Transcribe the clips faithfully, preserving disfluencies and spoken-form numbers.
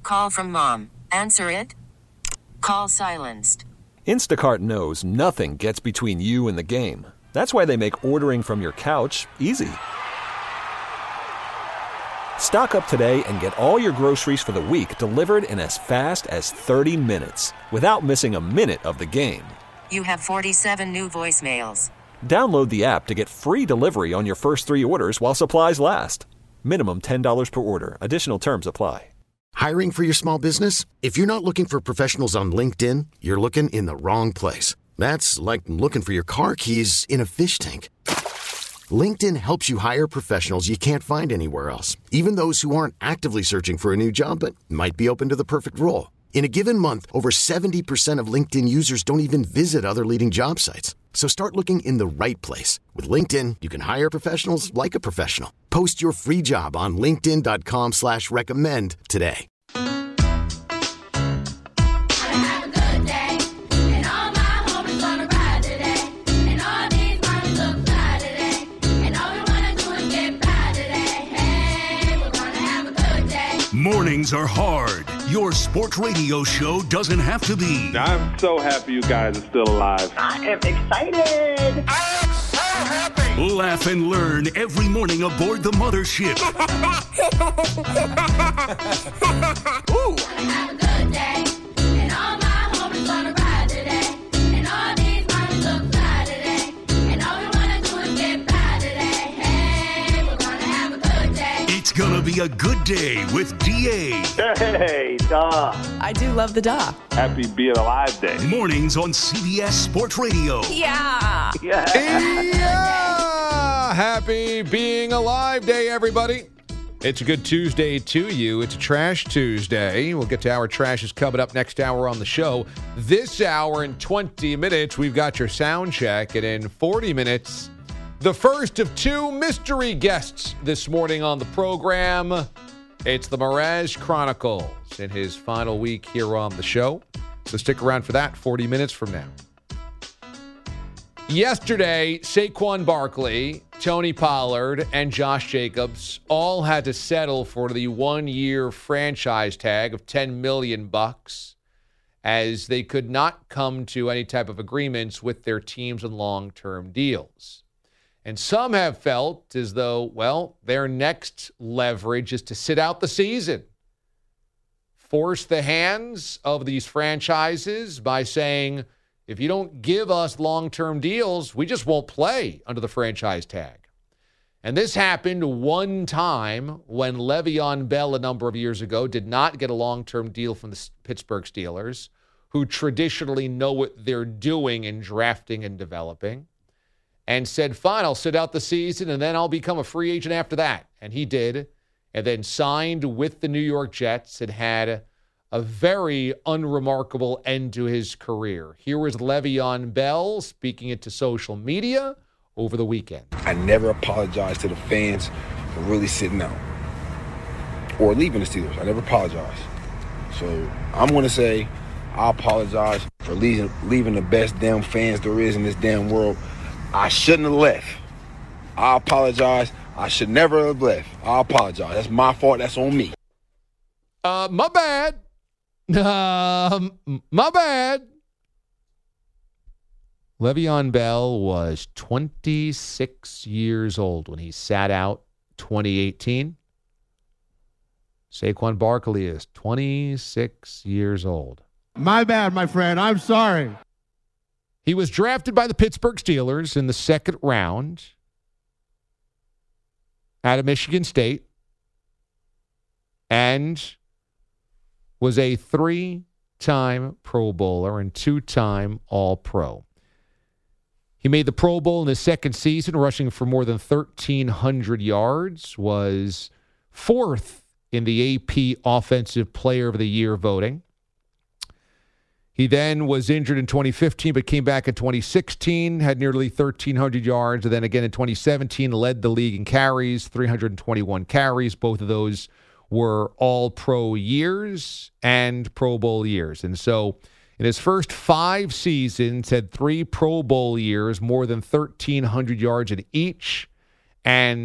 call from mom. Answer it. Call silenced. Instacart knows nothing gets between you and the game. That's why they make ordering from your couch easy. Stock up today and get all your groceries for the week delivered in as fast as thirty minutes without missing a minute of the game. You have forty-seven new voicemails. Download the app to get free delivery on your first three orders while supplies last. Minimum ten dollars per order. Additional terms apply. Hiring for your small business? If you're not looking for professionals on LinkedIn, you're looking in the wrong place. That's like looking for your car keys in a fish tank. LinkedIn helps you hire professionals you can't find anywhere else, even those who aren't actively searching for a new job but might be open to the perfect role. In a given month, over seventy percent of LinkedIn users don't even visit other leading job sites. So start looking in the right place. With LinkedIn, you can hire professionals like a professional. Post your free job on linkedin dot com slash recommend today. Mornings are hard. Your sports radio show doesn't have to be. I'm so happy you guys are still alive. I am excited. I am so happy. Laugh and learn every morning aboard the mothership. Ooh. Have a good day. And all my homies gonna ride today. And all these mommies look fly today. And all we wanna do is get by today. Hey, we're gonna have a good day. It's gonna be a good day with D A. Hey, duh. I do love the duh. Happy Being Alive Day. Mornings on C B S Sports Radio. Yeah. Yeah. Yeah. Happy Being Alive Day, everybody. It's a good Tuesday to you. It's a Trash Tuesday. We'll get to our trashes coming up next hour on the show. This hour in twenty minutes, we've got your sound check. And in forty minutes, the first of two mystery guests this morning on the program. It's the Mraz Chronicles in his final week here on the show. So stick around for that forty minutes from now. Yesterday, Saquon Barkley, Tony Pollard, and Josh Jacobs all had to settle for the one-year franchise tag of ten million bucks, as they could not come to any type of agreements with their teams on long-term deals. And some have felt as though, well, their next leverage is to sit out the season, force the hands of these franchises by saying, if you don't give us long-term deals, we just won't play under the franchise tag. And this happened one time when Le'Veon Bell a number of years ago did not get a long-term deal from the Pittsburgh Steelers, who traditionally know what they're doing in drafting and developing, and said, fine, I'll sit out the season and then I'll become a free agent after that. And he did, and then signed with the New York Jets and had a very unremarkable end to his career. Here was Le'Veon Bell speaking it to social media over the weekend. I never apologized to the fans for really sitting out or leaving the Steelers. I never apologized. So I'm going to say I apologize for leaving, leaving the best damn fans there is in this damn world. I shouldn't have left. I apologize. I should never have left. I apologize. That's my fault. That's on me. Uh, my bad. Um, my bad. Le'Veon Bell was twenty-six years old when he sat out twenty eighteen. Saquon Barkley is twenty-six years old. My bad, my friend. I'm sorry. He was drafted by the Pittsburgh Steelers in the second round out of Michigan State and was a three-time Pro Bowler and two-time All-Pro. He made the Pro Bowl in his second season, rushing for more than thirteen hundred yards, was fourth in the A P Offensive Player of the Year voting. He then was injured in twenty fifteen, but came back in twenty sixteen, had nearly thirteen hundred yards, and then again in twenty seventeen led the league in carries, three hundred twenty-one carries. Both of those were all-pro years and Pro Bowl years. And so in his first five seasons, had three Pro Bowl years, more than thirteen hundred yards in each, and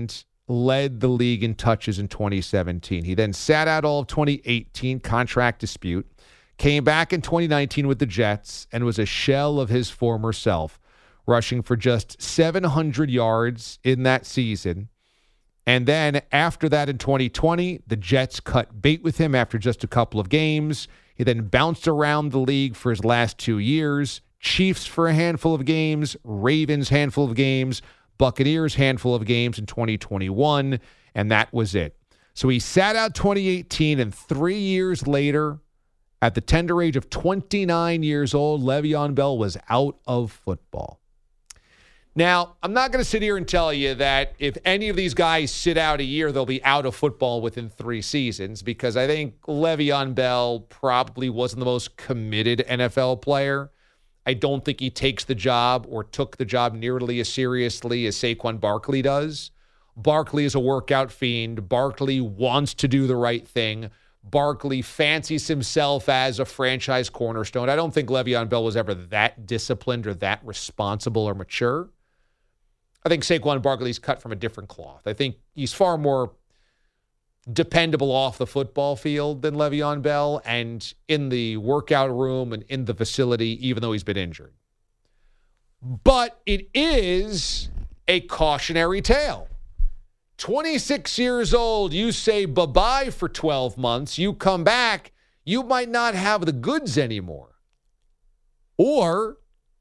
led the league in touches in twenty seventeen. He then sat out all of twenty eighteen, contract dispute, came back in twenty nineteen with the Jets, and was a shell of his former self, rushing for just seven hundred yards in that season. And then after that in twenty twenty, the Jets cut bait with him after just a couple of games. He then bounced around the league for his last two years. Chiefs for a handful of games, Ravens handful of games, Buccaneers handful of games in twenty twenty-one, and that was it. So he sat out twenty eighteen, and three years later, at the tender age of twenty-nine years old, Le'Veon Bell was out of football. Now, I'm not going to sit here and tell you that if any of these guys sit out a year, they'll be out of football within three seasons, because I think Le'Veon Bell probably wasn't the most committed N F L player. I don't think he takes the job or took the job nearly as seriously as Saquon Barkley does. Barkley is a workout fiend. Barkley wants to do the right thing. Barkley fancies himself as a franchise cornerstone. I don't think Le'Veon Bell was ever that disciplined or that responsible or mature. I think Saquon Barkley's cut from a different cloth. I think he's far more dependable off the football field than Le'Veon Bell, and in the workout room and in the facility, even though he's been injured. But it is a cautionary tale. twenty-six years old, you say bye-bye for twelve months, you come back, you might not have the goods anymore. Or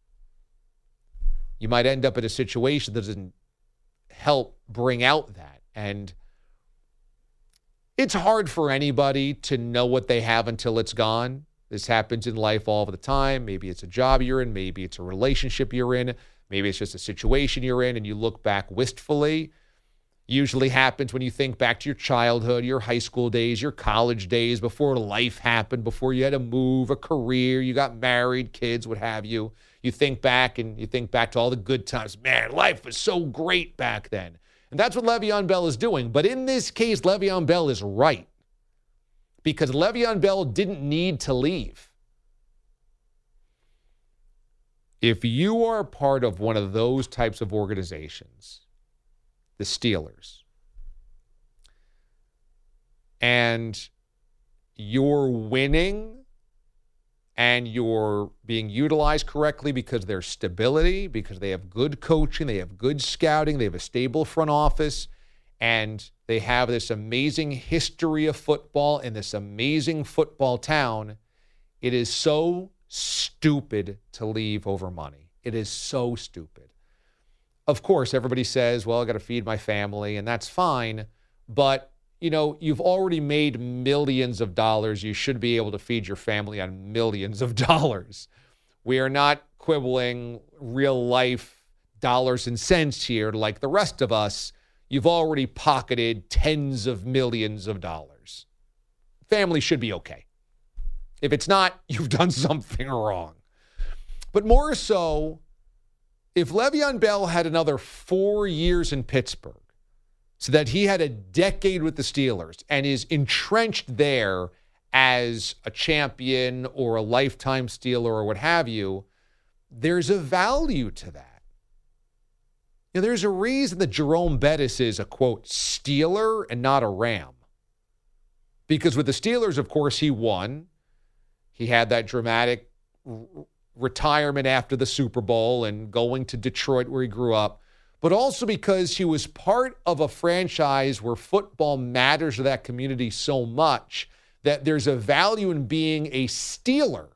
you might end up in a situation that doesn't help bring out that. And it's hard for anybody to know what they have until it's gone. This happens in life all the time. Maybe it's a job you're in. Maybe it's a relationship you're in. Maybe it's just a situation you're in and you look back wistfully. Usually happens when you think back to your childhood, your high school days, your college days, before life happened, before you had to move, a career, you got married, kids, what have you. You think back and you think back to all the good times. Man, life was so great back then. And that's what Le'Veon Bell is doing. But in this case, Le'Veon Bell is right, because Le'Veon Bell didn't need to leave. If you are part of one of those types of organizations, the Steelers, and you're winning and you're being utilized correctly because of their stability, because they have good coaching, they have good scouting, they have a stable front office, and they have this amazing history of football in this amazing football town, it is so stupid to leave over money. It is so stupid. Of course, everybody says, well, I got to feed my family, and that's fine. But, you know, you've already made millions of dollars. You should be able to feed your family on millions of dollars. We are not quibbling real life dollars and cents here like the rest of us. You've already pocketed tens of millions of dollars. Family should be okay. If it's not, you've done something wrong. But more so, if Le'Veon Bell had another four years in Pittsburgh, so that he had a decade with the Steelers and is entrenched there as a champion or a lifetime Steeler or what have you, there's a value to that. You know, there's a reason that Jerome Bettis is a, quote, Steeler and not a Ram. Because with the Steelers, of course, he won. He had that dramatic r- retirement after the Super Bowl and going to Detroit where he grew up. But also because he was part of a franchise where football matters to that community so much that there's a value in being a Steeler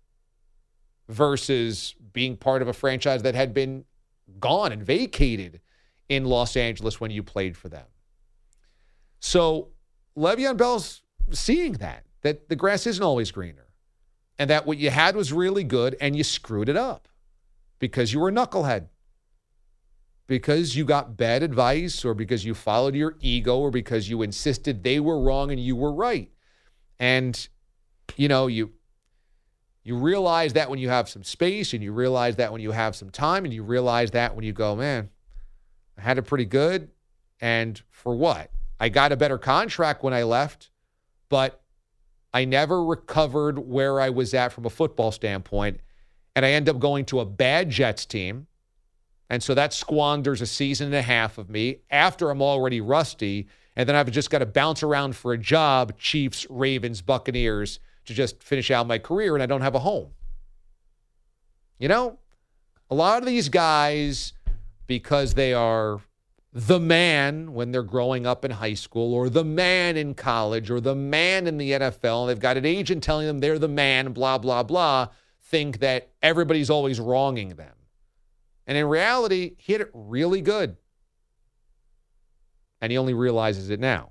versus being part of a franchise that had been gone and vacated in Los Angeles when you played for them. So Le'Veon Bell's seeing that, that the grass isn't always greener, and that what you had was really good and you screwed it up because you were a knucklehead, because you got bad advice, or because you followed your ego, or because you insisted they were wrong and you were right. And, you know, you you realize that when you have some space, and you realize that when you have some time, and you realize that when you go, man, I had it pretty good, and for what? I got a better contract when I left, but I never recovered where I was at from a football standpoint, and I end up going to a bad Jets team And so that squanders a season and a half of me after I'm already rusty. And then I've just got to bounce around for a job, Chiefs, Ravens, Buccaneers, to just finish out my career, and I don't have a home. You know, a lot of these guys, because they are the man when they're growing up in high school, or the man in college, or the man in the N F L, and they've got an agent telling them they're the man, blah, blah, blah, think that everybody's always wronging them. And in reality, he hit it really good. And he only realizes it now.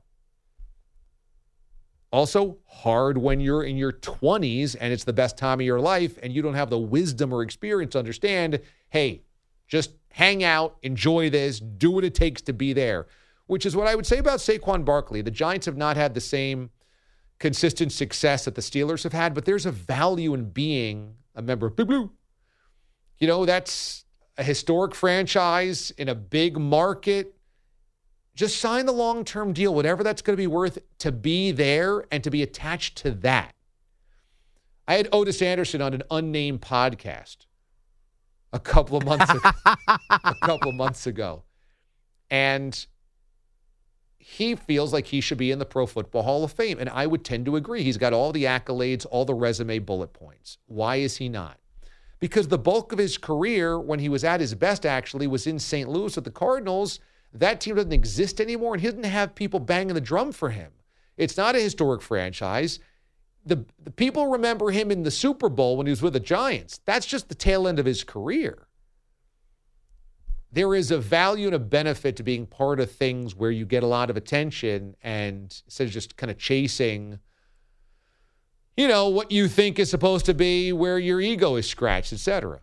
Also, hard when you're in your twenties and it's the best time of your life and you don't have the wisdom or experience to understand, hey, just hang out, enjoy this, do what it takes to be there, which is what I would say about Saquon Barkley. The Giants have not had the same consistent success that the Steelers have had, but there's a value in being a member of Big Blue. You know, that's a historic franchise in a big market. Just sign the long-term deal, whatever that's going to be worth, to be there and to be attached to that. I had Otis Anderson on an unnamed podcast a couple of months ago, a couple of months ago. And he feels like he should be in the Pro Football Hall of Fame. And I would tend to agree. He's got all the accolades, all the resume bullet points. Why is he not? Because the bulk of his career, when he was at his best, actually, was in Saint Louis with the Cardinals. That team doesn't exist anymore, and he doesn't have people banging the drum for him. It's not a historic franchise. The, the people remember him in the Super Bowl when he was with the Giants. That's just the tail end of his career. There is a value and a benefit to being part of things where you get a lot of attention, and instead of just kind of chasing, you know, what you think is supposed to be where your ego is scratched, et cetera.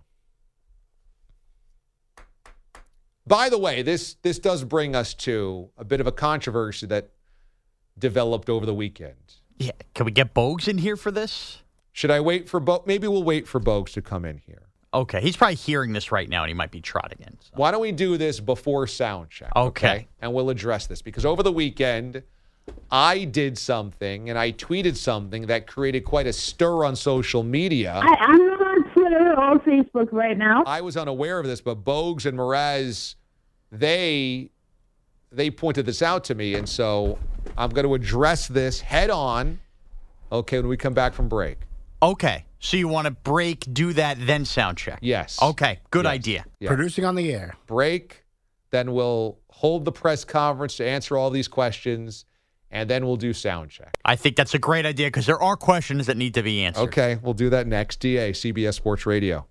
By the way, this this does bring us to a bit of a controversy that developed over the weekend. Yeah, can we get Bogues in here for this? Should I wait for Bogues? Maybe we'll wait for Bogues to come in here. Okay, he's probably hearing this right now, and he might be trotting in. So. Why don't we do this before sound check? Okay. okay? And we'll address this, because over the weekend, I did something, and I tweeted something that created quite a stir on social media. I, I'm on Twitter or Facebook right now. I was unaware of this, but Bogues and Mraz, they they pointed this out to me, and so I'm going to address this head on, okay, when we come back from break. Okay, so you want to break, do that, then sound check? Yes. Okay, good yes. idea. Yeah. Producing on the air. Break, then we'll hold the press conference to answer all these questions, and then we'll do sound check. I think that's a great idea because there are questions that need to be answered. Okay, we'll do that next. D A, C B S Sports Radio.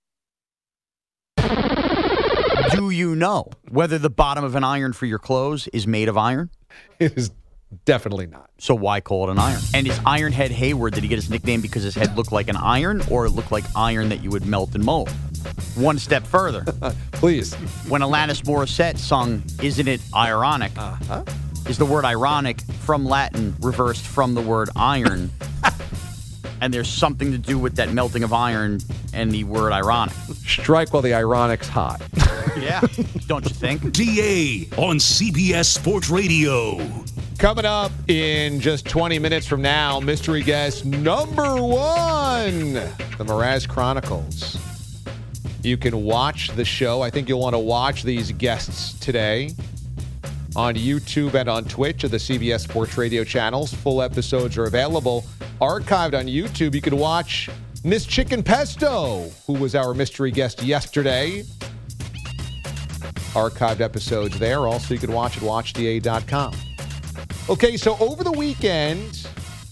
Do you know whether the bottom of an iron for your clothes is made of iron? It is definitely not. So why call it an iron? And is Ironhead Hayward, did he get his nickname because his head looked like an iron, or it looked like iron that you would melt and mold? One step further. Please. When Alanis Morissette sung Isn't It Ironic, uh-huh. is the word ironic from Latin reversed from the word iron? And there's something to do with that melting of iron and the word ironic. Strike while the ironic's hot. Yeah, don't you think? D A on C B S Sports Radio. Coming up in just twenty minutes from now, mystery guest number one, the Mraz Chronicles. You can watch the show. I think you'll want to watch these guests today on YouTube and on Twitch of the C B S Sports Radio channels. Full episodes are available. Archived on YouTube, you can watch Miss Chicken Pesto, who was our mystery guest yesterday. Archived episodes there. Also, you can watch at watch D A dot com. Okay, so over the weekend,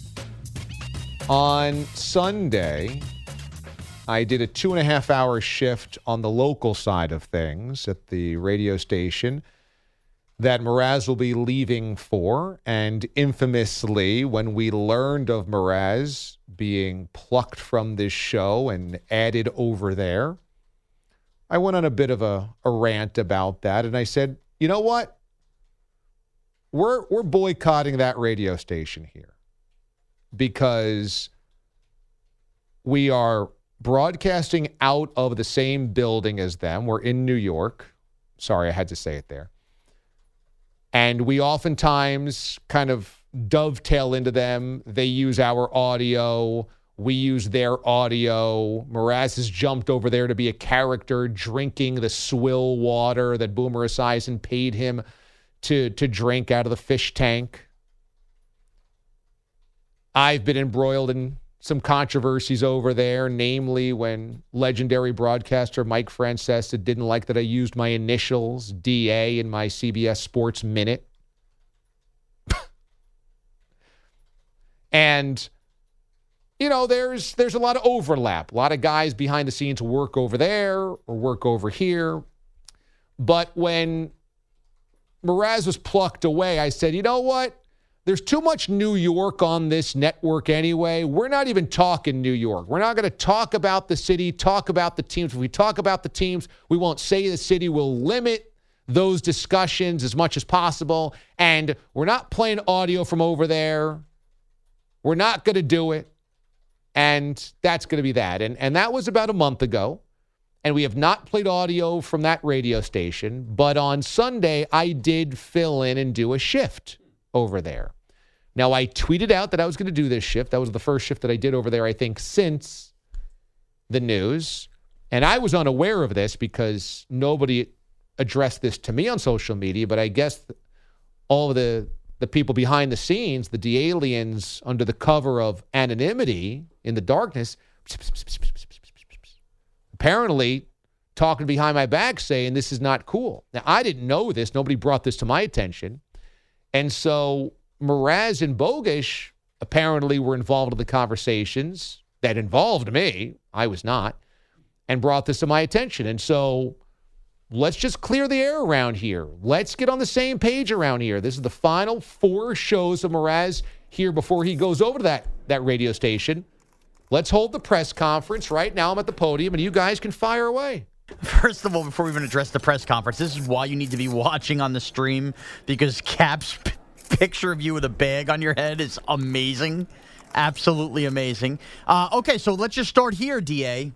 on Sunday, I did a two and a half hour shift on the local side of things at the radio station that Mraz will be leaving for. And infamously, when we learned of Mraz being plucked from this show and added over there, I went on a bit of a, a rant about that. And I said, you know what? We're, we're boycotting that radio station here because we are broadcasting out of the same building as them. We're in New York. Sorry, I had to say it there. And we oftentimes kind of dovetail into them. They use our audio. We use their audio. Mraz has jumped over there to be a character drinking the swill water that Boomer Esiason paid him to, to drink out of the fish tank. I've been embroiled in some controversies over there, namely when legendary broadcaster Mike Francesa didn't like that I used my initials, D A, in my C B S Sports Minute. And, you know, there's there's a lot of overlap. A lot of guys behind the scenes work over there or work over here. But when Mraz was plucked away, I said, you know what? There's too much New York on this network anyway. We're not even talking New York. We're not going to talk about the city, talk about the teams. If we talk about the teams, we won't say the city. We'll limit those discussions as much as possible. And we're not playing audio from over there. We're not going to do it. And that's going to be that. And, and that was about a month ago. And we have not played audio from that radio station. But on Sunday, I did fill in and do a shift over there. Now, I tweeted out that I was going to do this shift. That was the first shift that I did over there, I think, since the news. And I was unaware of this because nobody addressed this to me on social media. But I guess all of the, the people behind the scenes, the D-aliens under the cover of anonymity in the darkness, apparently talking behind my back saying this is not cool. Now, I didn't know this. Nobody brought this to my attention. And so Mraz and Bogusch apparently were involved in the conversations that involved me. I was not. And brought this to my attention. And so let's just clear the air around here. Let's get on the same page around here. This is the final four shows of Mraz here before he goes over to that, that radio station. Let's hold the press conference. Right now I'm at the podium, and you guys can fire away. First of all, before we even address the press conference, this is why you need to be watching on the stream, because Cap's p- picture of you with a bag on your head is amazing. Absolutely amazing. Uh, okay, so let's just start here, D A.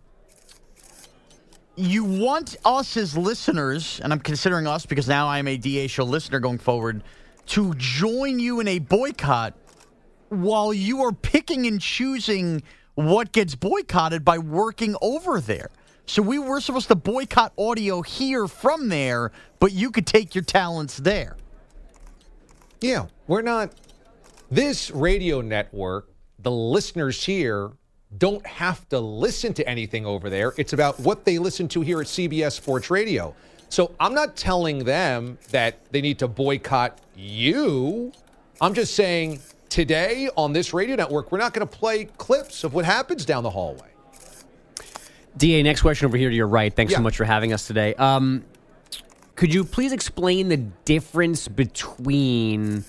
You want us as listeners, and I'm considering us because now I am a D A show listener going forward, to join you in a boycott while you are picking and choosing what gets boycotted by working over there. So we were supposed to boycott audio here from there, but you could take your talents there. Yeah, we're not. This radio network, the listeners here don't have to listen to anything over there. It's about what they listen to here at C B S Sports Radio. So I'm not telling them that they need to boycott you. I'm just saying today on this radio network, we're not going to play clips of what happens down the hallway. D A, next question over here to your right. Thanks Yeah. so much for having us today. Um, could you please explain the difference between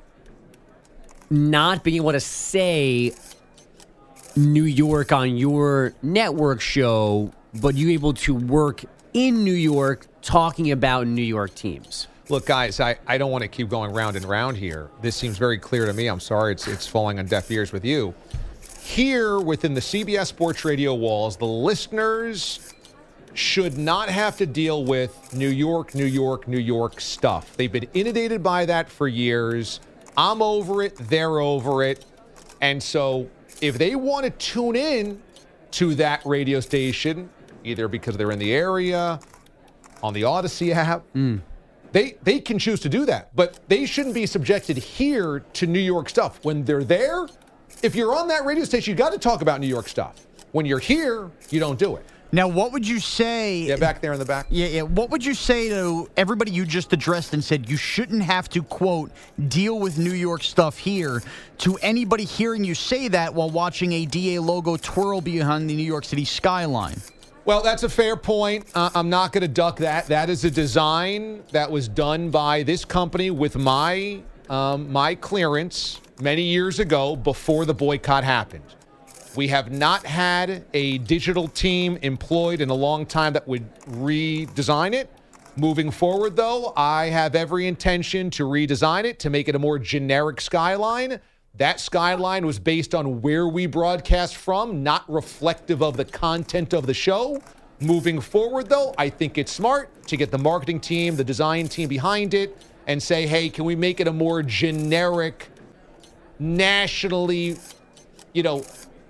not being able to say New York on your network show, but you able to work in New York talking about New York teams? Look, guys, I, I don't want to keep going round and round here. This seems very clear to me. I'm sorry it's it's falling on deaf ears with you. Here, within the C B S Sports Radio walls, the listeners should not have to deal with New York, New York, New York stuff. They've been inundated by that for years. I'm over it. They're over it. And so if they want to tune in to that radio station, either because they're in the area, on the Odyssey app, mm. they, they can choose to do that. But they shouldn't be subjected here to New York stuff. When they're there, if you're on that radio station, you got to talk about New York stuff. When you're here, you don't do it. Now, what would you say? Yeah, back there in the back. Yeah, yeah. What would you say to everybody you just addressed and said you shouldn't have to, quote, deal with New York stuff here, to anybody hearing you say that while watching a D A logo twirl behind the New York City skyline? Well, that's a fair point. Uh, I'm not going to duck that. That is a design that was done by this company with my um, my clearance many years ago before the boycott happened. We have not had a digital team employed in a long time that would redesign it. Moving forward, though, I have every intention to redesign it to make it a more generic skyline. That skyline was based on where we broadcast from, not reflective of the content of the show. Moving forward, though, I think it's smart to get the marketing team, the design team behind it, and say, hey, can we make it a more generic, nationally, you know,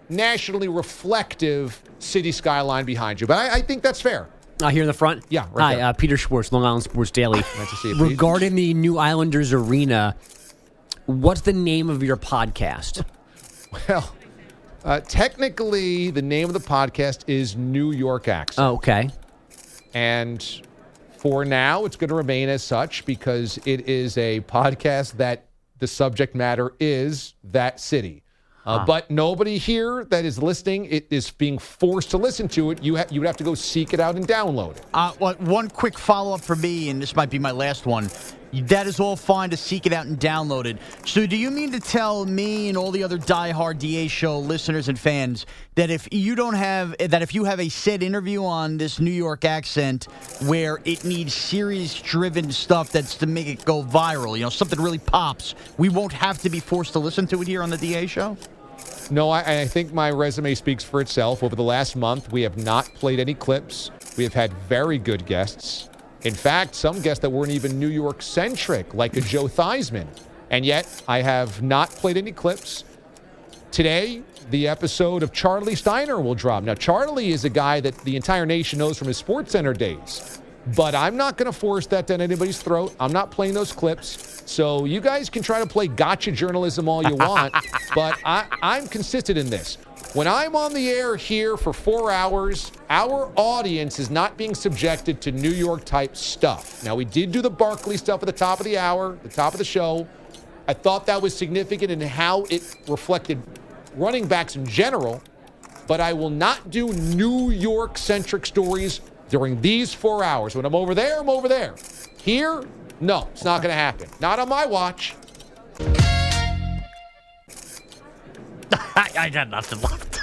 nationally reflective city skyline behind you. But I, I think that's fair. Uh, here in the front? Yeah, right Hi, there. uh, Peter Schwartz, Long Island Sports Daily. Nice to see you, Pete. Regarding the New Islanders Arena, what's the name of your podcast? Well, uh, technically, the name of the podcast is New York Accent. Oh, okay. And for now, it's going to remain as such because it is a podcast that the subject matter is that city. Uh, Huh. But nobody here that is listening it is being forced to listen to it. You ha- you would have to go seek it out and download it. Uh, well, one quick follow-up for me, and this might be my last one. That is all fine to seek it out and download it. So do you mean to tell me and all the other diehard D A show listeners and fans that if you don't have, that if you have a said interview on this New York accent where it needs series-driven stuff that's to make it go viral, you know, something really pops, we won't have to be forced to listen to it here on the D A show? No, I, I think my resume speaks for itself. Over the last month, we have not played any clips. We have had very good guests. In fact, some guests that weren't even New York-centric, like a Joe Theismann. And yet, I have not played any clips. Today, the episode of Charlie Steiner will drop. Now, Charlie is a guy that the entire nation knows from his SportsCenter days. But I'm not going to force that down anybody's throat. I'm not playing those clips. So you guys can try to play gotcha journalism all you want. But I, I'm consistent in this. When I'm on the air here for four hours, our audience is not being subjected to New York-type stuff. Now, we did do the Barkley stuff at the top of the hour, the top of the show. I thought that was significant in how it reflected running backs in general. But I will not do New York-centric stories during these four hours. When I'm over there, I'm over there. Here, no, it's not going to happen. Not on my watch. I, I got nothing left.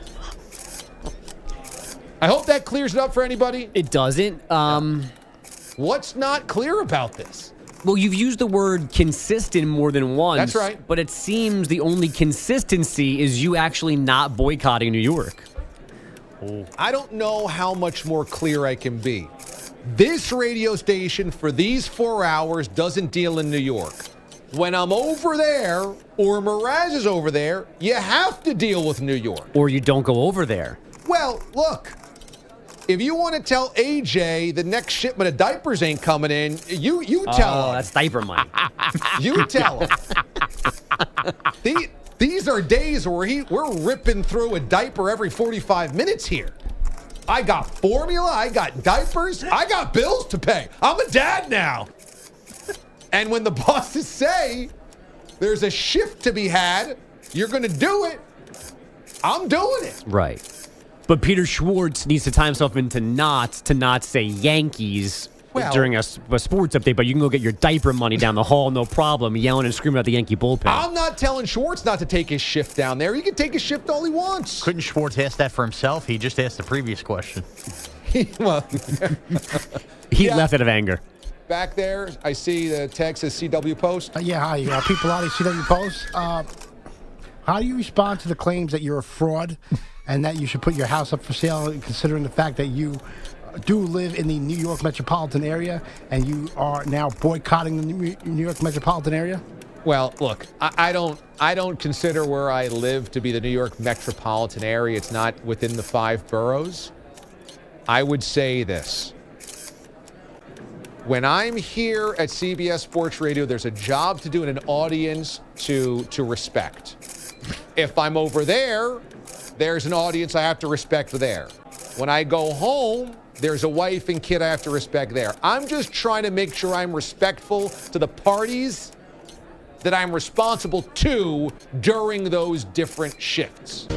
I hope that clears it up for anybody. It doesn't. Um, What's not clear about this? Well, you've used the word consistent more than once. That's right. But it seems the only consistency is you actually not boycotting New York. I don't know how much more clear I can be. This radio station for these four hours doesn't deal in New York. When I'm over there, or Mraz is over there, you have to deal with New York. Or you don't go over there. Well, look, if you want to tell A J the next shipment of diapers ain't coming in, you you tell Oh, him. that's diaper money. You tell him. these, these are days where he we're ripping through a diaper every forty-five minutes here. I got formula, I got diapers, I got bills to pay. I'm a dad now. And when the bosses say there's a shift to be had, you're going to do it, I'm doing it. Right. But Peter Schwartz needs to tie himself into knots to not say Yankees Well- during a, s- a sports update, but you can go get your diaper money down the hall, no problem, yelling and screaming at the Yankee bullpen. I'm not telling Schwartz not to take his shift down there. He can take his shift all he wants. Couldn't Schwartz ask that for himself? He just asked the previous question. well, he yeah. left out of anger. Back there, I see the text says C W Post. Uh, yeah, hi. Uh, people out of C W Post. Uh, how do you respond to the claims that you're a fraud and that you should put your house up for sale, considering the fact that you do live in the New York metropolitan area and you are now boycotting the New New York metropolitan area? Well, look, I, I don't I don't consider where I live to be the New York metropolitan area. It's not within the five boroughs. I would say this. When I'm here at C B S Sports Radio, there's a job to do and an audience to to respect. If I'm over there, there's an audience I have to respect there. When I go home, there's a wife and kid I have to respect there. I'm just trying to make sure I'm respectful to the parties that I'm responsible to during those different shifts.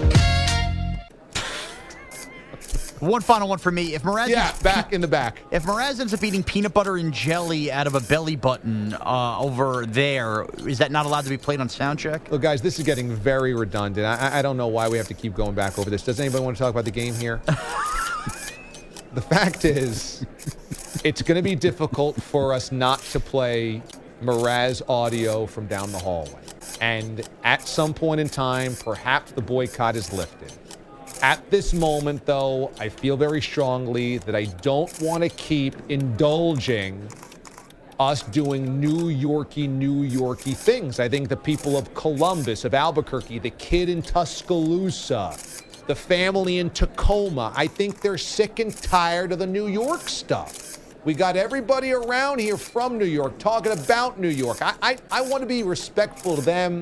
One final one for me. If Mraz Yeah, back in the back. If Mraz ends up eating peanut butter and jelly out of a belly button uh, over there, is that not allowed to be played on Soundcheck? Look, guys, this is getting very redundant. I, I don't know why we have to keep going back over this. Does anybody want to talk about the game here? The fact is, it's going to be difficult for us not to play Mraz audio from down the hallway. And at some point in time, perhaps the boycott is lifted. At this moment, though, I feel very strongly that I don't want to keep indulging us doing New Yorky, New Yorky things. I think the people of Columbus, of Albuquerque, the kid in Tuscaloosa, the family in Tacoma, I think they're sick and tired of the New York stuff. We got everybody around here from New York talking about New York. I, I, I want to be respectful to them.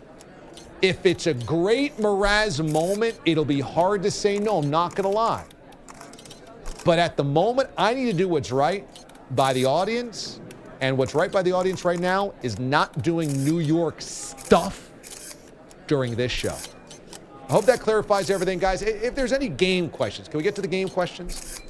If it's a great Mraz moment, it'll be hard to say no, I'm not going to lie. But at the moment, I need to do what's right by the audience. And what's right by the audience right now is not doing New York stuff during this show. I hope that clarifies everything, guys. If there's any game questions, can we get to the game questions?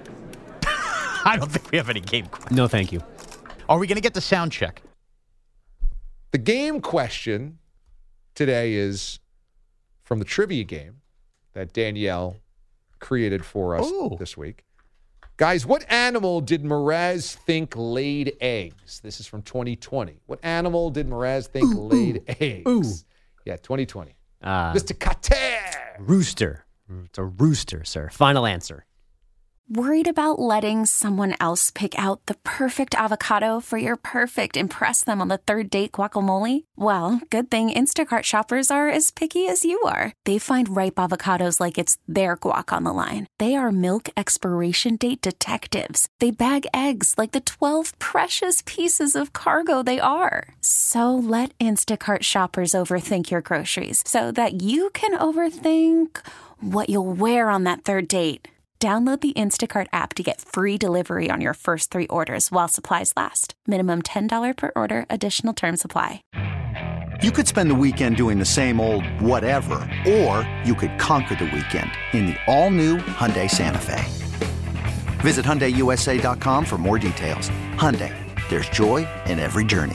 I don't think we have any game questions. No, thank you. Are we going to get the sound check? The game question today is from the trivia game that Danielle created for us Ooh. this week. Guys, what animal did Mraz think laid eggs? This is from twenty twenty. What animal did Mraz think ooh, laid ooh, eggs? Ooh. Yeah, twenty twenty. Uh, Mister Kater. Rooster. It's a rooster, sir. Final answer. Worried about letting someone else pick out the perfect avocado for your perfect impress them on the third date guacamole? Well, good thing Instacart shoppers are as picky as you are. They find ripe avocados like it's their guac on the line. They are milk expiration date detectives. They bag eggs like the twelve precious pieces of cargo they are. So let Instacart shoppers overthink your groceries so that you can overthink what you'll wear on that third date. Download the Instacart app to get free delivery on your first three orders while supplies last. Minimum ten dollars per order. Additional terms apply. You could spend the weekend doing the same old whatever, or you could conquer the weekend in the all-new Hyundai Santa Fe. Visit Hyundai U S A dot com for more details. Hyundai, there's joy in every journey.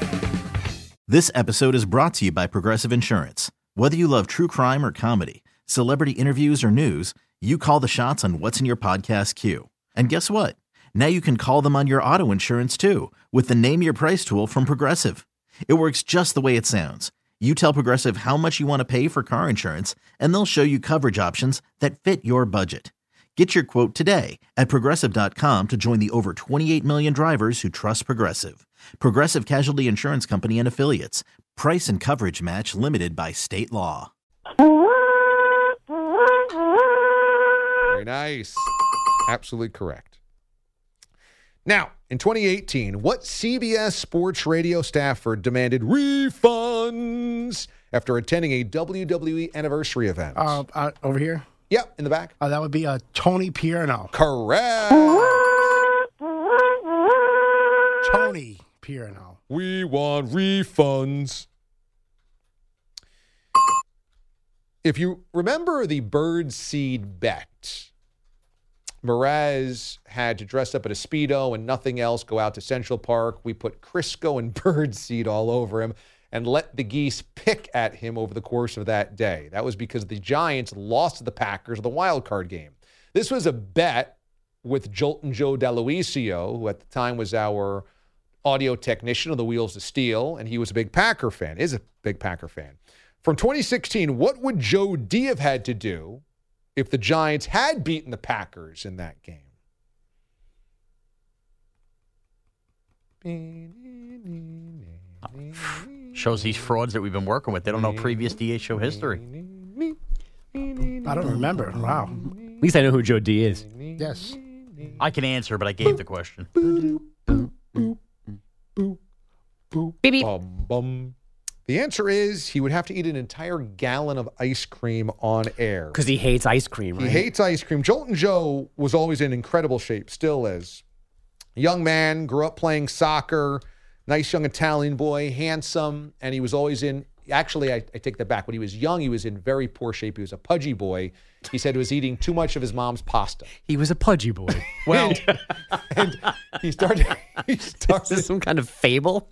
This episode is brought to you by Progressive Insurance. Whether you love true crime or comedy, celebrity interviews or news, you call the shots on what's in your podcast queue. And guess what? Now you can call them on your auto insurance too with the Name Your Price tool from Progressive. It works just the way it sounds. You tell Progressive how much you want to pay for car insurance, and they'll show you coverage options that fit your budget. Get your quote today at Progressive dot com to join the over twenty-eight million drivers who trust Progressive. Progressive Casualty Insurance Company and Affiliates. Price and coverage match limited by state law. Very nice. Absolutely correct. Now, in twenty eighteen, what C B S Sports Radio staffer demanded refunds after attending a W W E anniversary event? Uh, uh, over here? Yep, in the back. Uh, that would be uh, Tony Pierno. Correct. Tony Pierno. We want refunds. If you remember the bird seed bet, Mraz had to dress up at a Speedo and nothing else, go out to Central Park. We put Crisco and bird seed all over him and let the geese pick at him over the course of that day. That was because the Giants lost to the Packers in the wild card game. This was a bet with Jolton Joe DeLuisio, who at the time was our audio technician of the Wheels of Steel, and he was a big Packer fan, is a big Packer fan. From twenty sixteen, what would Joe D have had to do if the Giants had beaten the Packers in that game? Shows these frauds that we've been working with. They don't know previous D A show history. I don't remember. Wow. At least I know who Joe D is. Yes. I can answer, but I gave the question. Beep, beep. Bum, bum. The answer is he would have to eat an entire gallon of ice cream on air. Because he hates ice cream, right? He hates ice cream. Jolton Joe was always in incredible shape, still is. Young man, grew up playing soccer, nice young Italian boy, handsome, and he was always in, actually, I, I take that back. When he was young, he was in very poor shape. He was a pudgy boy. He said he was eating too much of his mom's pasta. He was a pudgy boy. Well, and he started. He started Is this some kind of fable?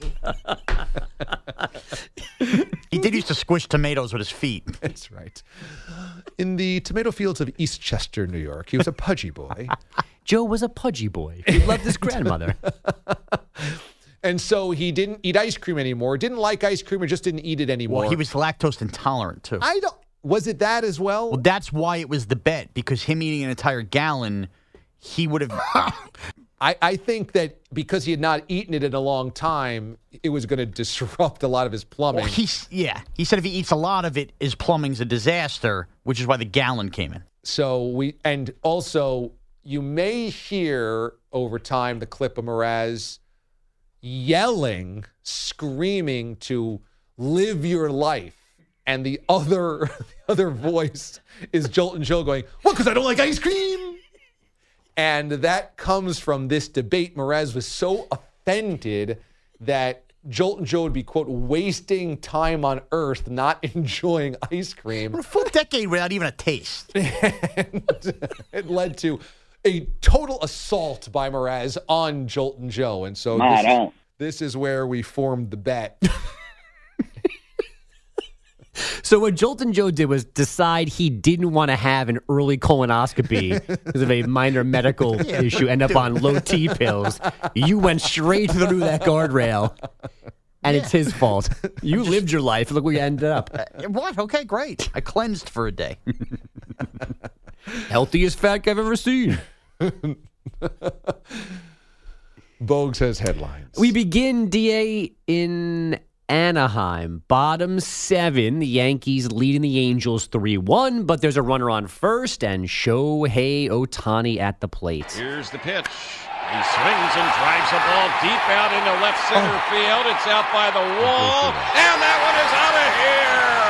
He did used to squish tomatoes with his feet. That's right. In the tomato fields of Eastchester, New York, he was a pudgy boy. Joe was a pudgy boy. He loved his grandmother. And so he didn't eat ice cream anymore, didn't like ice cream, or just didn't eat it anymore. Well, he was lactose intolerant, too. I don't. Was it that as well? Well, that's why it was the bet, because him eating an entire gallon, he would have I, I think that because he had not eaten it in a long time, it was going to disrupt a lot of his plumbing. Well, he's, yeah. He said if he eats a lot of it, his plumbing's a disaster, which is why the gallon came in. So we, and also, you may hear over time the clip of Mraz yelling, screaming to live your life. And the other, the other voice is Joltin' Joe going, what, because I don't like ice cream? And that comes from this debate. Mraz was so offended that Joltin' Joe would be, quote, wasting time on Earth not enjoying ice cream. For a full decade without even a taste. And it led to a total assault by Mraz on Joltin' Joe. And so No, I this, don't. this is where we formed the bet. So what Joltin' Joe did was decide he didn't want to have an early colonoscopy because of a minor medical Yeah, issue, end up dude. on low T pills. You went straight through that guardrail, and it's his fault. You lived your life. Look where you ended up. Uh, what? Okay, great. I cleansed for a day. Healthiest fat I've ever seen. Bogue says headlines. We begin, D A, in Anaheim. Bottom seven. The Yankees leading the Angels three one, but there's a runner on first, and Shohei Ohtani at the plate. Here's the pitch. He swings and drives the ball deep out into left center Oh. field. It's out by the wall, and that one is out of here.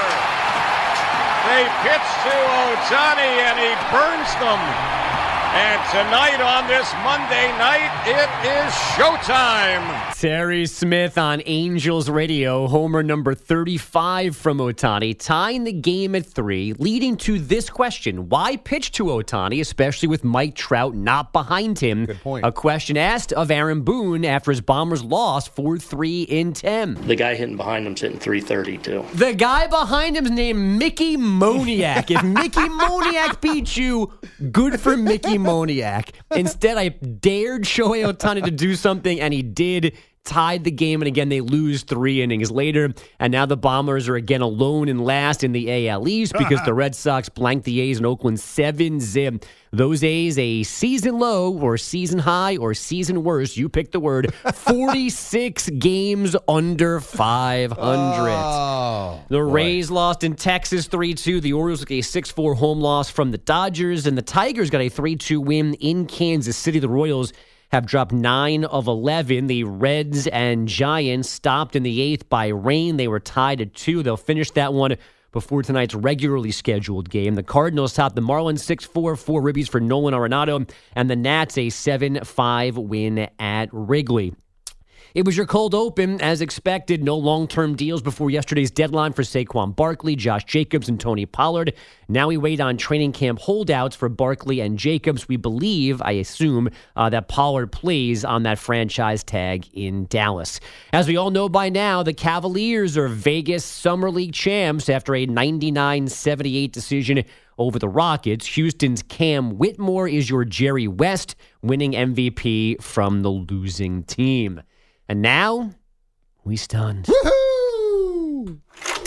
They pitch to Ohtani, and he burns them. And tonight on this Monday night, it is showtime. Terry Smith on Angels Radio, homer number thirty-five from Ohtani, tying the game at three, leading to this question. Why pitch to Ohtani, especially with Mike Trout not behind him? Good point. A question asked of Aaron Boone after his Bombers lost four three in ten. The guy hitting behind him's hitting three thirty, too. The guy behind him is named Mickey Moniak. If Mickey Moniak beat you, good for Mickey Moniak. Instead, I dared Shohei Ohtani to do something, and he did. Tied the game, and again, they lose three innings later. And now the Bombers are again alone in last in the A L East because the Red Sox blanked the A's in Oakland seven zip. Those A's a season low or season high or season worse, you pick the word, forty-six games under five hundred. Oh, the boy. Rays lost in Texas three two. The Orioles took a six four home loss from the Dodgers, and the Tigers got a three two win in Kansas City. The Royals have dropped nine of eleven. The Reds and Giants stopped in the eighth by rain. They were tied at two. They'll finish that one before tonight's regularly scheduled game. The Cardinals topped the Marlins six four, four ribbies for Nolan Arenado, and the Nats a seven five win at Wrigley. It was your cold open, as expected. No long-term deals before yesterday's deadline for Saquon Barkley, Josh Jacobs, and Tony Pollard. Now we wait on training camp holdouts for Barkley and Jacobs. We believe, I assume, uh, that Pollard plays on that franchise tag in Dallas. As we all know by now, the Cavaliers are Vegas Summer League champs after a ninety-nine seventy-eight decision over the Rockets. Houston's Cam Whitmore is your Jerry West, winning M V P from the losing team. And now, we stunned. Woohoo!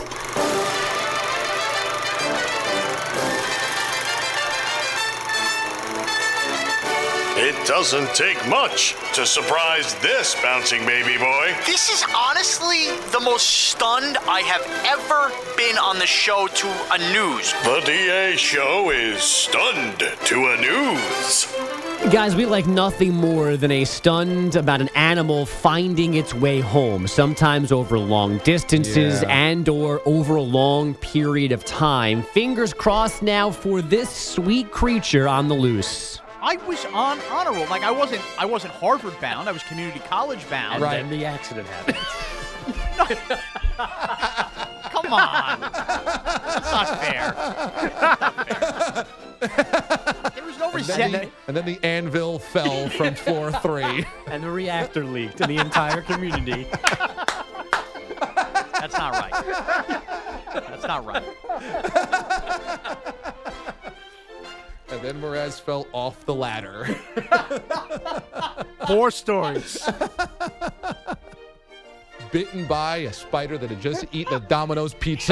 It doesn't take much to surprise this bouncing baby boy. This is honestly the most stunned I have ever been on the show to a news. The D A show is stunned to a news. Guys, we like nothing more than a stunned about an animal finding its way home, sometimes over long distances Yeah. and or over a long period of time. Fingers crossed now for this sweet creature on the loose. I was on honor roll. Like I wasn't I wasn't Harvard bound. I was community college bound. And then the accident happens. Come on. That's not fair. That's not fair. There was no And then, resentment. the, and then the anvil fell from floor three. And the reactor leaked in the entire community. That's not right. That's not right. And then Mraz fell off the ladder. Four stories. Bitten by a spider that had just eaten a Domino's pizza.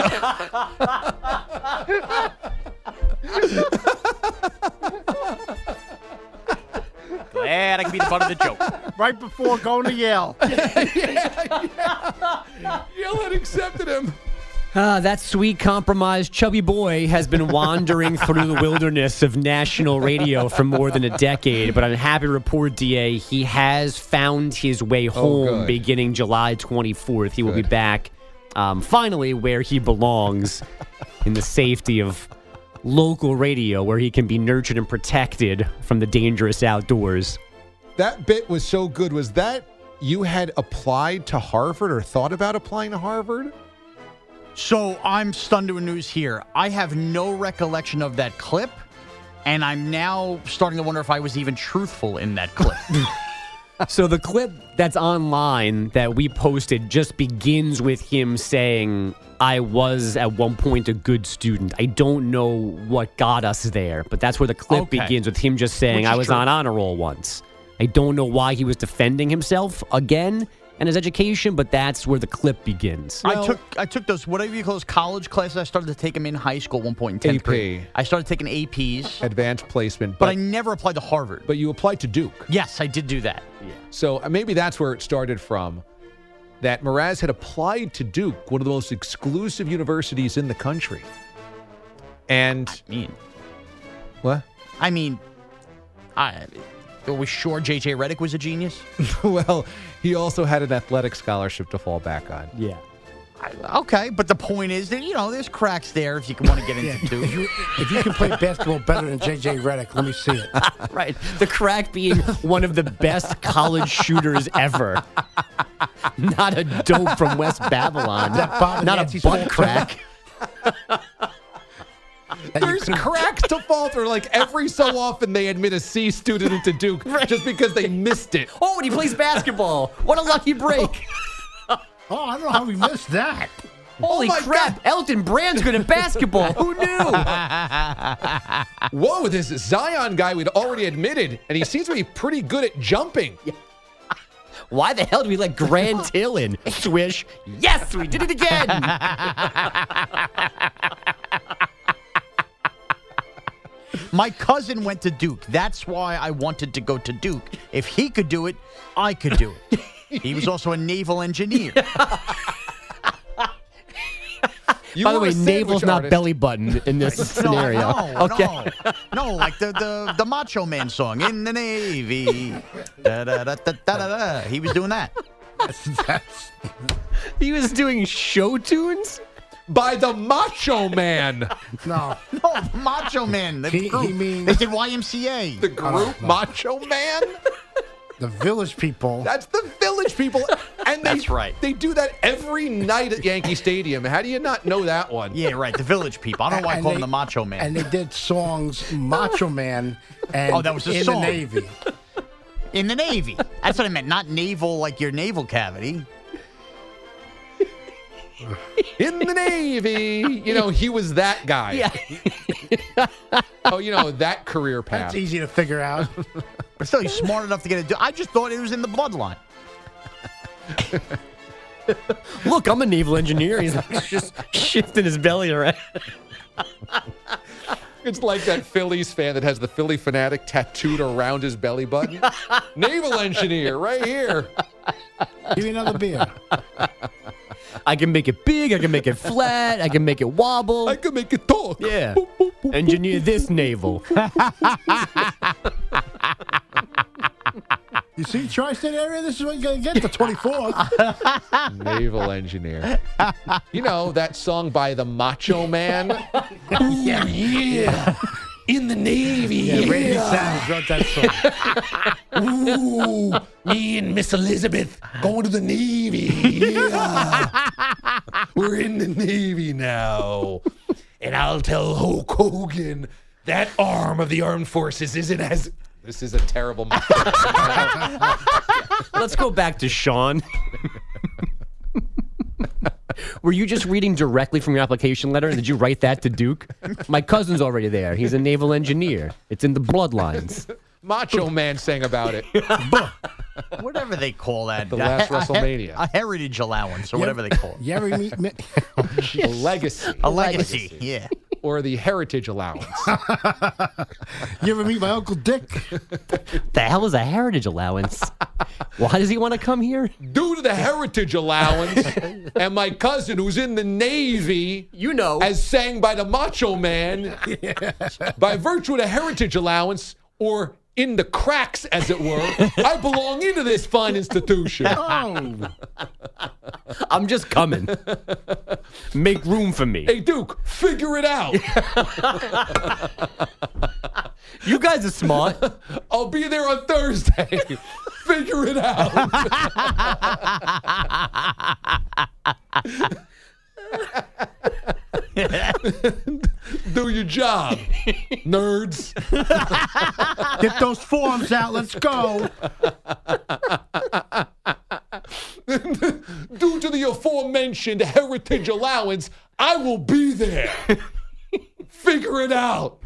Glad I can be the butt of the joke. Right before going to Yale. Yale had accepted him. Ah, that sweet compromised chubby boy has been wandering through the wilderness of national radio for more than a decade, but I'm happy to report, D A, he has found his way home good. beginning July twenty-fourth. He will be Good. back, um, finally, where he belongs, in the safety of local radio, where he can be nurtured and protected from the dangerous outdoors. That bit was so good. Was that you had applied to Harvard or thought about applying to Harvard? So I'm stunned to news here. I have no recollection of that clip, and I'm now starting to wonder if I was even truthful in that clip. So the clip that's online that we posted just begins with him saying, I was at one point a good student. I don't know what got us there, but that's where the clip Okay. begins with him just saying, Which is I was true. on honor roll once. I don't know why he was defending himself again and his education, but that's where the clip begins. I took I took those, whatever you call those college classes. I started to take them in high school at one point in tenth A P. grade. I started taking A Ps. Advanced placement. But I never applied to Harvard. But you applied to Duke. Yes, I did do that. Yeah. So uh, maybe that's where it started from. That Mraz had applied to Duke, one of the most exclusive universities in the country. And I mean, what? I mean, I are we sure J J Redick was a genius? Well, he also had an athletic scholarship to fall back on. Yeah. I, okay, but the point is that, you know, there's cracks there if you can want to get into Yeah. two. If you, if you can play basketball better than J J Redick, let me see it. Right. The crack being one of the best college shooters ever. Not a dope from West Babylon. That Bob and Not Nancy's a butt fault. crack. There's cracks to falter. Like every so often they admit a C student into Duke just because they missed it. Oh, and he plays basketball. What a lucky break. Oh, I don't know how we missed that. Holy Oh my crap. God. Elton Brand's good at basketball. Who knew? Whoa, this Zion guy we'd already admitted, and he seems to be pretty good at jumping. Why the hell did we let Grant Hill in? Swish. Yes, we did it again. My cousin went to Duke. That's why I wanted to go to Duke. If he could do it, I could do it. He was also a naval engineer. You By the were a way, sandwich navel's not artist. belly button in this scenario. No, no, okay. no. No, like the, the, the Macho Man song, In the Navy. Da, da, da, da, da, da, da. He was doing that. That's, that's, He was doing show tunes? By the Macho Man. no. No, Macho Man. The He- group. he means- They did Y M C A. The group Macho Man? The Village People. That's the Village People. And they, That's right. They do that every night at Yankee Stadium. How do you not know that one? Yeah, right. The Village People. I don't know why I And call they- him the Macho Man. And they did songs Macho Man and Oh, that was a In song. the Navy. In the Navy. That's what I meant. Not naval like your naval cavity. In the Navy. You know, he was that guy. Yeah. Oh, you know, that career path. That's easy to figure out. But still, he's smart enough to get it. I just thought it was in the bloodline. Look, I'm a naval engineer. He's like just shifting his belly around. It's like that Phillies fan that has the Philly Fanatic tattooed around his belly button. Naval engineer, right here. Give me another beer. I can make it big. I can make it flat. I can make it wobble. I can make it talk. Yeah. Engineer this naval. You see, tri-state area, this is what you're going to get the twenty-fourth. Naval engineer. You know, that song by the Macho Man? Ooh, yeah. In the Navy. Yeah, Randy Savage wrote that song. Ooh, me and Miss Elizabeth going to the Navy. Yeah. We're in the Navy now. And I'll tell Hulk Hogan that arm of the armed forces isn't as... This is a terrible... Let's go back to Sean. Were you just reading directly from your application letter? Did you write that to Duke? My cousin's already there. He's a naval engineer. It's in the bloodlines. Macho Man sang about it. Whatever they call that. The last A- a- WrestleMania. A, heritage allowance or whatever they call it. You ever meet... me- A legacy. A legacy. Yeah. or the heritage allowance? You ever meet my Uncle Dick? The hell is a heritage allowance? Why does he want to come here? Due to the heritage allowance and my cousin who's in the Navy, you know, as sang by the Macho Man, by virtue of the heritage allowance, or in the cracks, as it were, I belong into this fine institution. Oh. I'm just coming. Make room for me. Hey, Duke, figure it out. You guys are smart. I'll be there on Thursday. Figure it out. Do your job, nerds. Get those forms out. Let's go. Due to the aforementioned heritage allowance, I will be there. Figure it out.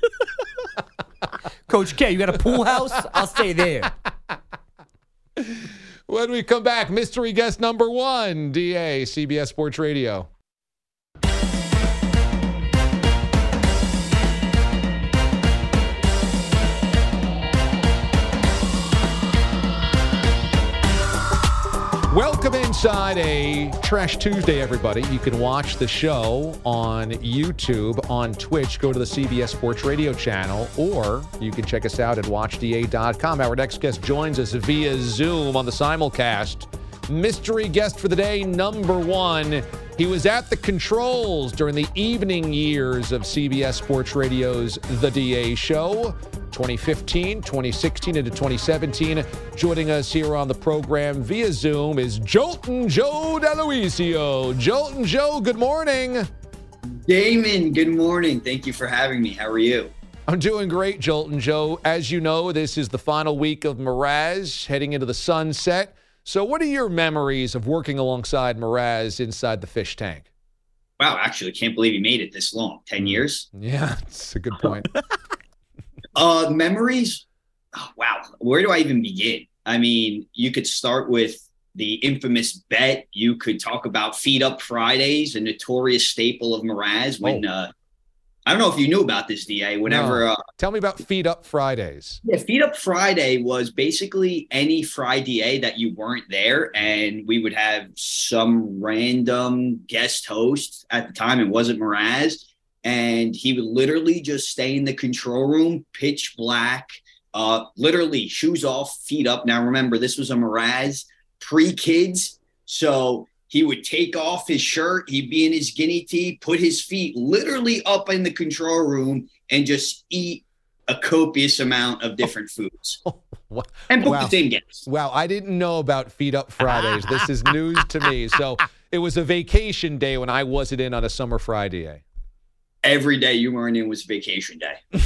Coach K, you got a pool house? I'll stay there. When we come back, mystery guest number one, D A, C B S Sports Radio. Welcome inside a Trash Tuesday, everybody. You can watch the show on YouTube, on Twitch. Go to the C B S Sports Radio channel, or you can check us out at watch d a dot com. Our next guest joins us via Zoom on the simulcast. Mystery guest for the day, number one. He was at the controls during the evening years of C B S Sports Radio's The D A Show. twenty fifteen, twenty sixteen, into twenty seventeen. Joining us here on the program via Zoom is Joltin' Joe DeLuisio. Joltin' Joe, good morning. Damon, good morning. Thank you for having me. How are you? I'm doing great, Joltin' Joe. As you know, this is the final week of Mraz, heading into the sunset. So what are your memories of working alongside Mraz inside the fish tank? Wow, actually, can't believe you made it this long. ten years? Yeah, that's a good point. uh, memories? Oh, wow. Where do I even begin? I mean, you could start with the infamous bet. You could talk about Feed Up Fridays, a notorious staple of Mraz. When oh. uh, I don't know if you knew about this, D A. Whenever no. uh, Tell me about Feed Up Fridays. Yeah, Feed Up Friday was basically any Friday that you weren't there, and we would have some random guest host. At the time, it wasn't Mraz, and he would literally just stay in the control room, pitch black, uh, literally shoes off, feet up. Now, remember, this was a Mraz pre-kids, so he would take off his shirt, he'd be in his guinea tee, put his feet literally up in the control room, and just eat a copious amount of different foods. And book wow. the same guests. Wow, I didn't know about Feed Up Fridays. This is news to me. So it was a vacation day when I wasn't in on a summer Friday. Every day you weren't in was vacation day.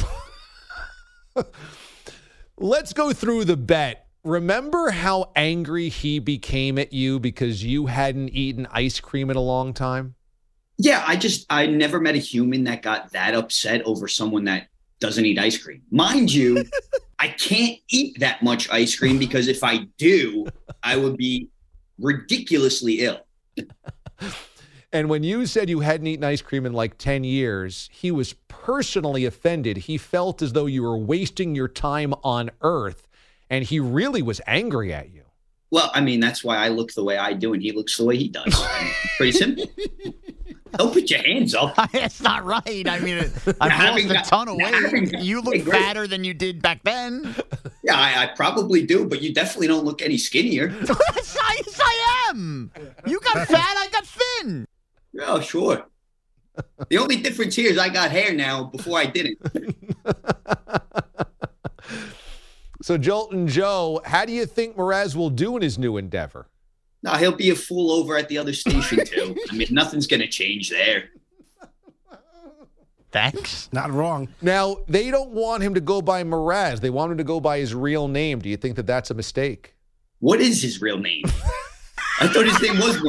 Let's go through the bet. Remember how angry he became at you because you hadn't eaten ice cream in a long time? Yeah, I just, I never met a human that got that upset over someone that doesn't eat ice cream. Mind you, I can't eat that much ice cream because if I do, I would be ridiculously ill. And when you said you hadn't eaten ice cream in like ten years, he was personally offended. He felt as though you were wasting your time on Earth. And he really was angry at you. Well, I mean, that's why I look the way I do and he looks the way he does. Pretty simple. Don't put your hands up. It's not right. I mean, I've lost a ton of weight. You look fatter than you did back then. Yeah, I, I probably do, but you definitely don't look any skinnier. Yes, I am. You got fat, I got thin. Oh, sure. The only difference here is I got hair now before I didn't. So, Joltin' Joe, how do you think Mraz will do in his new endeavor? No, he'll be a fool over at the other station, too. I mean, nothing's going to change there. Thanks. Not wrong. Now, they don't want him to go by Mraz. They want him to go by his real name. Do you think that that's a mistake? What is his real name? I thought his name was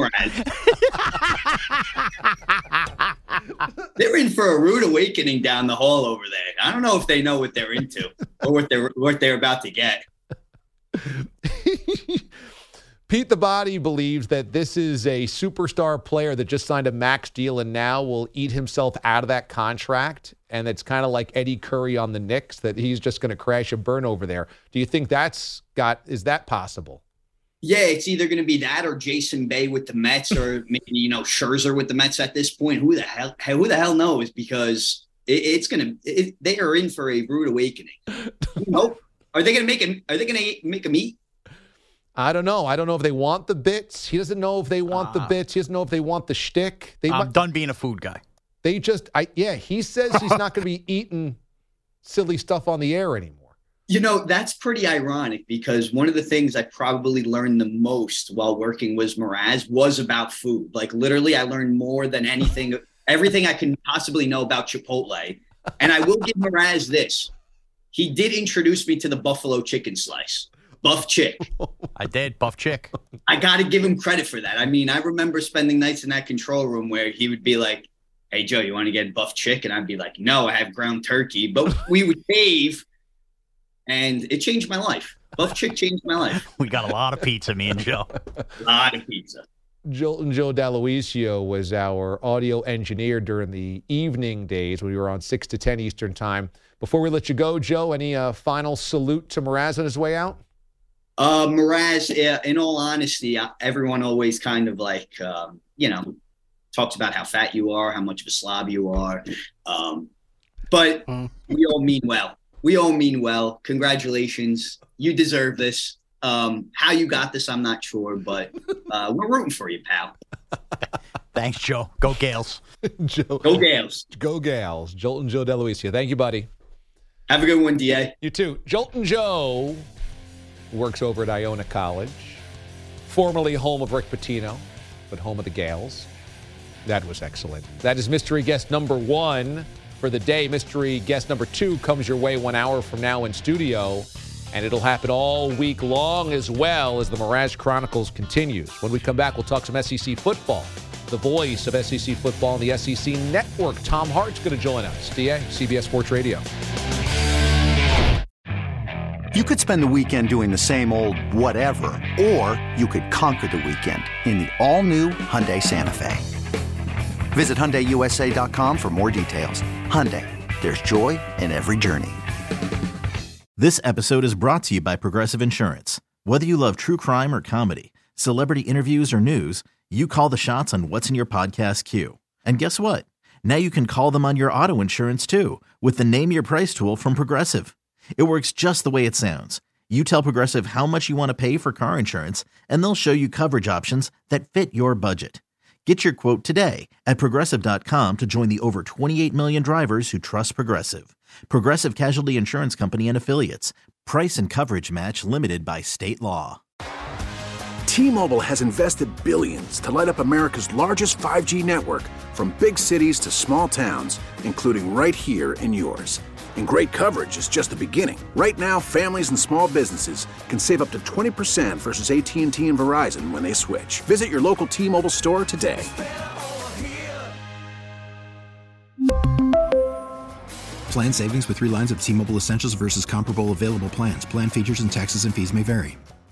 Mraz. They're in for a rude awakening down the hall over there. I don't know if they know what they're into or what they're what they're about to get. Pete the Body believes that this is a superstar player that just signed a max deal and now will eat himself out of that contract. And it's kind of like Eddie Curry on the Knicks, that he's just going to crash and burn over there. Do you think that's got, is that possible? Yeah, it's either going to be that or Jason Bay with the Mets, or maybe, you know, Scherzer with the Mets at this point. Who the hell, who the hell knows? Because it, it's going to, it, they are in for a rude awakening. You know, are they going to make him, are they going to make him eat? I don't know. I don't know if they want the bits. He doesn't know if they want uh, the bits. He doesn't know if they want the shtick. They I'm might, done being a food guy. They just, I yeah, he says he's not going to be eating silly stuff on the air anymore. You know, that's pretty ironic, because one of the things I probably learned the most while working with Mraz was about food. Like, literally, I learned more than anything, everything I can possibly know about Chipotle. And I will give Mraz this. He did introduce me to the buffalo chicken slice. Buff Chick. I did. Buff Chick. I got to give him credit for that. I mean, I remember spending nights in that control room where he would be like, hey, Joe, you want to get Buff Chick? And I'd be like, no, I have ground turkey. But we would shave, and it changed my life. Buff Chick changed my life. We got a lot of pizza, me and Joe. A lot of pizza. Jolton Joe D'Aloisio was our audio engineer during the evening days when we were on six to ten Eastern time. Before we let you go, Joe, any uh, final salute to Mraz on his way out? Uh, Mraz, in all honesty, everyone always kind of like, um, you know, talks about how fat you are, how much of a slob you are. Um, but mm. we all mean well. We all mean well. Congratulations. You deserve this. Um, how you got this, I'm not sure, but uh, we're rooting for you, pal. Thanks, Joe. Go Gales. Joe, Go Gales. Go Gals. Jolton Joe D'Aloisio. Thank you, buddy. Have a good one, D A. You too. Jolton Joe works over at Iona College, formerly home of Rick Pitino, but home of the Gales. That was excellent. That is mystery guest number one for the day. Mystery guest number two comes your way one hour from now in studio, and it'll happen all week long as well as the Mraz Chronicles continues. When we come back, we'll talk some S E C football. The voice of S E C football and the S E C Network, Tom Hart's going to join us. D A, C B S Sports Radio. You could spend the weekend doing the same old whatever, or you could conquer the weekend in the all-new Hyundai Santa Fe. Visit Hyundai U S A dot com for more details. Hyundai, there's joy in every journey. This episode is brought to you by Progressive Insurance. Whether you love true crime or comedy, celebrity interviews or news, you call the shots on what's in your podcast queue. And guess what? Now you can call them on your auto insurance too with the Name Your Price tool from Progressive. It works just the way it sounds. You tell Progressive how much you want to pay for car insurance, and they'll show you coverage options that fit your budget. Get your quote today at Progressive dot com to join the over twenty-eight million drivers who trust Progressive. Progressive Casualty Insurance Company and Affiliates. Price and coverage match limited by state law. T-Mobile has invested billions to light up America's largest five G network, from big cities to small towns, including right here in yours. And great coverage is just the beginning. Right now, families and small businesses can save up to twenty percent versus A T and T and Verizon when they switch. Visit your local T-Mobile store today. Plan savings with three lines of T-Mobile Essentials versus comparable available plans. Plan features and taxes and fees may vary.